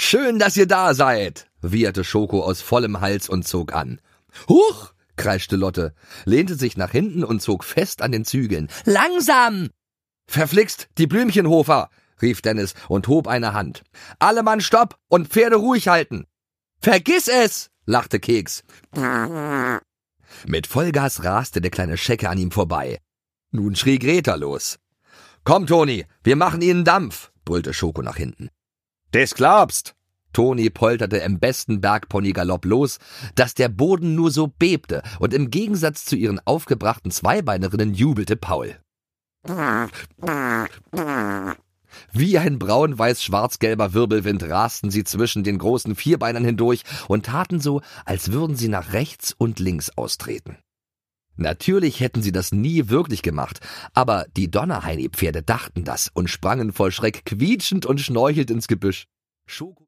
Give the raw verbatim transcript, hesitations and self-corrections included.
»Schön, dass ihr da seid«, wieherte Schoko aus vollem Hals und zog an. »Huch«, kreischte Lotte, lehnte sich nach hinten und zog fest an den Zügeln. »Langsam!« »Verflixt, die Blümchenhofer«, rief Dennis und hob eine Hand. »Alle Mann stopp und Pferde ruhig halten!« »Vergiss es«, lachte Keks. Mit Vollgas raste der kleine Schecke an ihm vorbei. Nun schrie Greta los. »Komm, Toni, wir machen ihnen Dampf«, brüllte Schoko nach hinten. »Des glaubst!« Toni polterte im besten Bergpony-Galopp los, dass der Boden nur so bebte, und im Gegensatz zu ihren aufgebrachten Zweibeinerinnen jubelte Paul. Wie ein braun-weiß-schwarz-gelber Wirbelwind rasten sie zwischen den großen Vierbeinern hindurch und taten so, als würden sie nach rechts und links austreten. Natürlich hätten sie das nie wirklich gemacht, aber die Donnerheini-Pferde dachten das und sprangen vor Schreck quietschend und schnorchelnd ins Gebüsch. Schoko